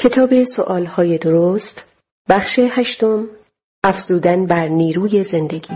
کتاب سؤالهای درست، بخش 8، افزودن بر نیروی زندگی.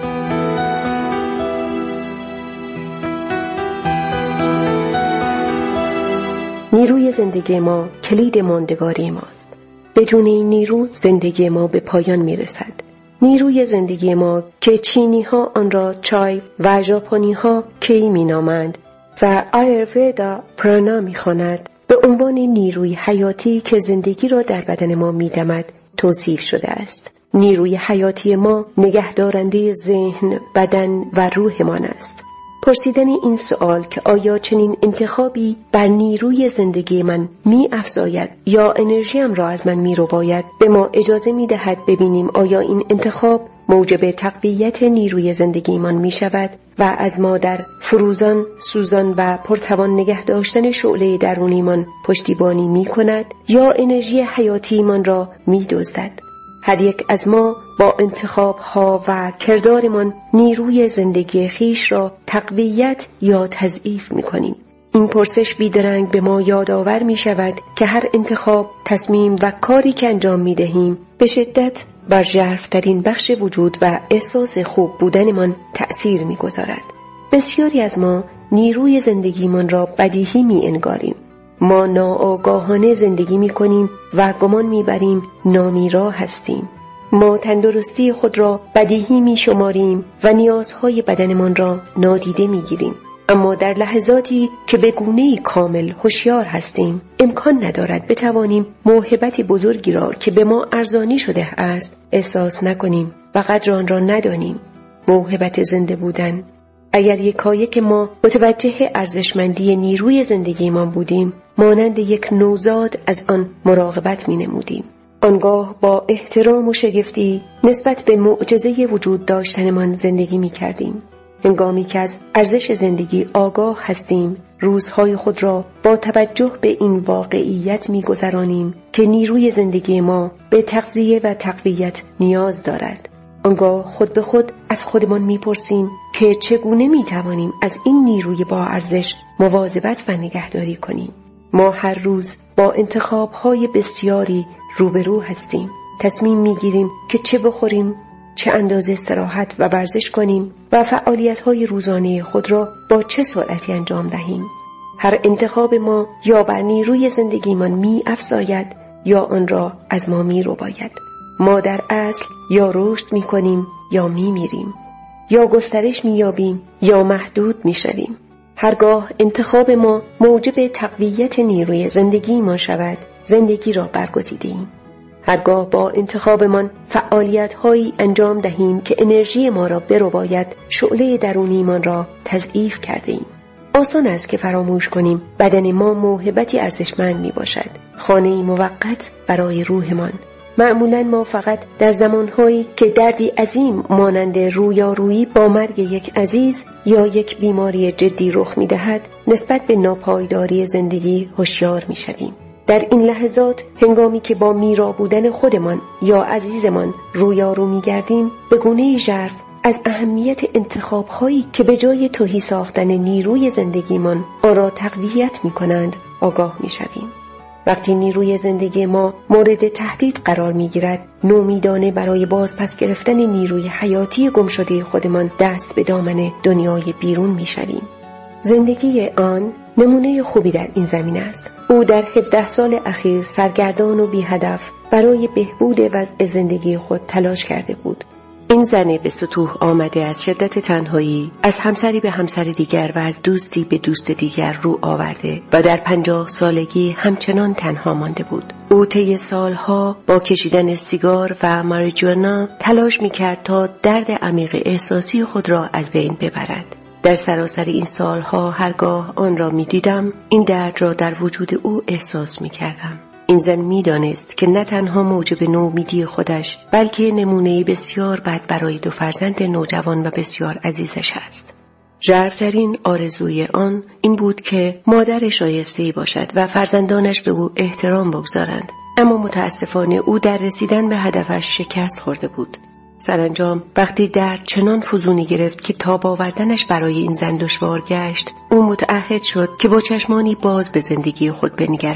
نیروی زندگی ما کلید ماندگاری ماست. بدون این نیرو زندگی ما به پایان میرسد. نیروی زندگی ما که چینی ها آن را چای و ژاپنی ها کی می نامند و آیورودا پرانا می خواند، به عنوان نیروی حیاتی که زندگی را در بدن ما می دمد توصیف شده است. نیروی حیاتی ما نگهدارنده ذهن، بدن و روحمان است. پرسیدن این سوال که آیا چنین انتخابی بر نیروی زندگی من می افزاید یا انرژیم را از من می رو باید، به ما اجازه می دهد ببینیم آیا این انتخاب موجب تقویت نیروی زندگی من می شود و از ما در فروزان، سوزان و پرتوان نگه داشتن شعله درونی من پشتیبانی می کند یا انرژی حیاتی من را می دزدد. هر یک از ما با انتخاب‌ها و کردارمان نیروی زندگی خیش را تقویت یا تضعیف می‌کنیم. این پرسش بیدرنگ به ما یادآور می‌شود که هر انتخاب، تصمیم و کاری که انجام می‌دهیم به شدت بر ژرف‌ترین بخش وجود و احساس خوب بودنمان تأثیر می‌گذارد. بسیاری از ما نیروی زندگیمان را بدیهی می‌انگاریم. ما ناآگاهانه زندگی می‌کنیم و گمان می‌بریم نامیرا هستیم. ما تندرستی خود را بدیهی می‌شماریم و نیازهای بدنمان را نادیده می‌گیریم. اما در لحظاتی که به گونه‌ای کامل هوشیار هستیم، امکان ندارد بتوانیم موهبت بزرگی را که به ما ارزانی شده است احساس نکنیم و قدر آن را ندانیم. موهبت زنده بودن. اگر یکایک ما متوجه ارزشمندی نیروی زندگیمان بودیم، مانند یک نوزاد از آن مراقبت می‌نمودیم. آنگاه با احترام و شگفتی نسبت به معجزه وجود داشتنمان زندگی می‌کردیم. هنگامی که از ارزش زندگی آگاه هستیم، روزهای خود را با توجه به این واقعیت می‌گذرانیم که نیروی زندگی ما به تغذیه و تقویت نیاز دارد. آنگاه خود به خود از خودمان میپرسیم که چگونه میتوانیم از این نیروی با ارزش مواظبت و نگهداری کنیم. ما هر روز با انتخاب‌های بسیاری روبرو هستیم. تصمیم میگیریم که چه بخوریم، چه اندازه استراحت و ورزش کنیم و فعالیت‌های روزانه خود را با چه سرعتی انجام دهیم. هر انتخاب ما یا بر نیروی زندگیمان می‌افزاید یا آن را از ما می‌رباید. ما در اصل یا رشد می‌کنیم یا می‌میریم، یا گسترش می‌یابیم یا محدود می‌شویم. هرگاه انتخاب ما موجب تقویت نیروی زندگی ما شود، زندگی را برگزیدیم. هرگاه با انتخابمان فعالیت‌هایی انجام دهیم که انرژی ما را برباید، شعله درونیمان را تضعیف کردیم. آسان است که فراموش کنیم بدن ما موهبتی ارزشمند میباشد، خانه‌ای موقت برای روحمان. معمولاً ما فقط در زمانهایی که دردی عظیم مانند رویارویی با مرگ یک عزیز یا یک بیماری جدی رخ می‌دهد، نسبت به ناپایداری زندگی هوشیار می‌شویم. در این لحظات، هنگامی که با میرا بودن خودمان یا عزیزمان رویارو می‌گردیم، به گونه‌ای ژرف از اهمیت انتخاب‌هایی که به جای تهی ساختن نیروی زندگیمان آن را تقویت می‌کنند آگاه می‌شویم. وقتی نیروی زندگی ما مورد تهدید قرار می‌گیرد، نومیدانه برای بازپس گرفتن نیروی حیاتی گمشده خودمان دست به دامن دنیای بیرون می‌شویم. زندگی آن نمونه خوبی در این زمینه است. او در 17 سال اخیر سرگردان و بی هدف برای بهبود وضع زندگی خود تلاش کرده بود. این زن به سطوح آمده از شدت تنهایی، از همسری به همسر دیگر و از دوستی به دوست دیگر رو آورده و در 50 سالگی همچنان تنها مانده بود. او طی سالها با کشیدن سیگار و ماریجوانا تلاش می‌کرد تا درد عمیق احساسی خود را از بین ببرد. در سراسر این سالها هرگاه آن را می‌دیدم، این درد را در وجود او احساس می‌کردم. این زن می‌دانست که نه تنها موجب نومیدی خودش، بلکه نمونه‌ای بسیار بد برای 2 فرزند نوجوان و بسیار عزیزش است. ژرف‌ترین آرزوی آن این بود که مادر شایسته‌ای باشد و فرزندانش به او احترام بگذارند. اما متاسفانه او در رسیدن به هدفش شکست خورده بود. سرانجام وقتی درد چنان فزونی گرفت که تاب آوردنش برای این زن دشوار گشت، او متعهد شد که با چشمانی باز به زندگی خود بنگرد،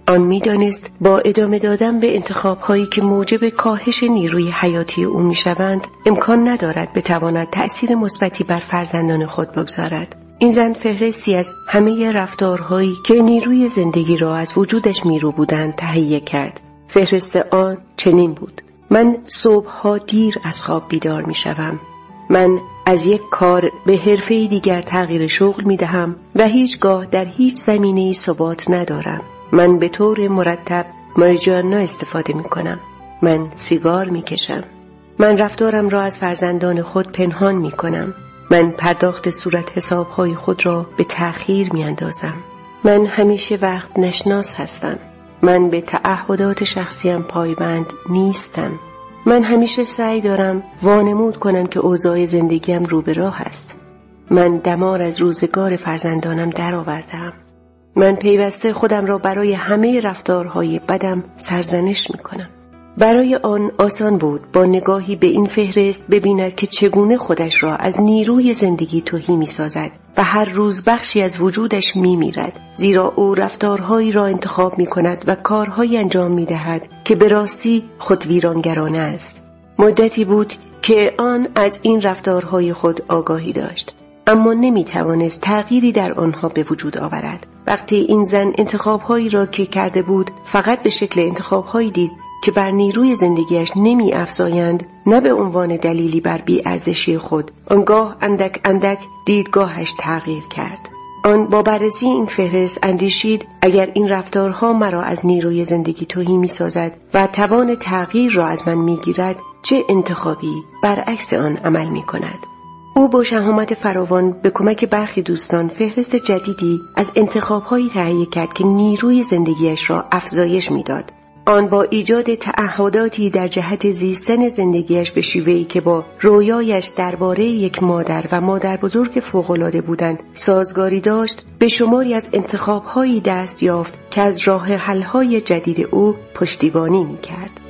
آن می‌دانست با ادامه دادن به انتخاب‌هایی که موجب کاهش نیروی حیاتی او می‌شوند، امکان ندارد بتواند تأثیر مثبتی بر فرزندان خود بگذارد. این زن فهرستی از همه رفتارهایی که نیروی زندگی را از وجودش میرو بودند تهیه کرد. فهرست آن چنین بود: من صبح‌ها دیر از خواب بیدار می‌شوم. من از یک کار به حرفه دیگر تغییر شغل می‌دهم و هیچگاه در هیچ زمینه‌ای ثبات ندارم. من به طور مرتب ماریجوانا استفاده می‌کنم. من سیگار می‌کشم. من رفتارم را از فرزندان خود پنهان می‌کنم. من پرداخت صورت حساب‌های خود را به تأخیر می‌اندازم. من همیشه وقت نشناس هستم. من به تعهدات شخصیم پایبند نیستم. من همیشه سعی دارم وانمود کنم که اوضاع زندگیم رو به راه است. من دمار از روزگار فرزندانم درآوردم. من پیوسته خودم را برای همه رفتارهای بدم سرزنش می‌کنم. برای آن آسان بود با نگاهی به این فهرست ببیند که چگونه خودش را از نیروی زندگی تهی می‌سازد و هر روز بخشی از وجودش می‌میرد، زیرا او رفتارهایی را انتخاب می‌کند و کارهایی انجام می‌دهد که به راستی خود ویرانگرانه است. مدتی بود که آن از این رفتارهای خود آگاهی داشت، اما نمی‌توانست تغییری در آنها به وجود آورد. وقتی این زن انتخاب‌هایی را که کرده بود فقط به شکل انتخاب‌هایی دید که بر نیروی زندگیش نمی افزایند، نه به عنوان دلیلی بر بی‌ارزشی خود، آنگاه اندک اندک دیدگاهش تغییر کرد. آن با بررسی این فهرست اندیشید اگر این رفتارها مرا از نیروی زندگی تهی می سازد و توان تغییر را از من می گیرد، چه انتخابی برعکس آن عمل می کند. او با شهامت فراوان به کمک برخی دوستان فهرست جدیدی از انتخاب‌هایی تهیه کرد که نیروی زندگیش را افزایش می‌داد. آن با ایجاد تعهداتی در جهت زیستن زندگیش به شیوهی که با رویایش درباره یک مادر و مادر بزرگ فوق‌العاده بودن سازگاری داشت، به شماری از انتخاب‌هایی دست یافت که از راه حل‌های جدید او پشتیبانی می‌کرد.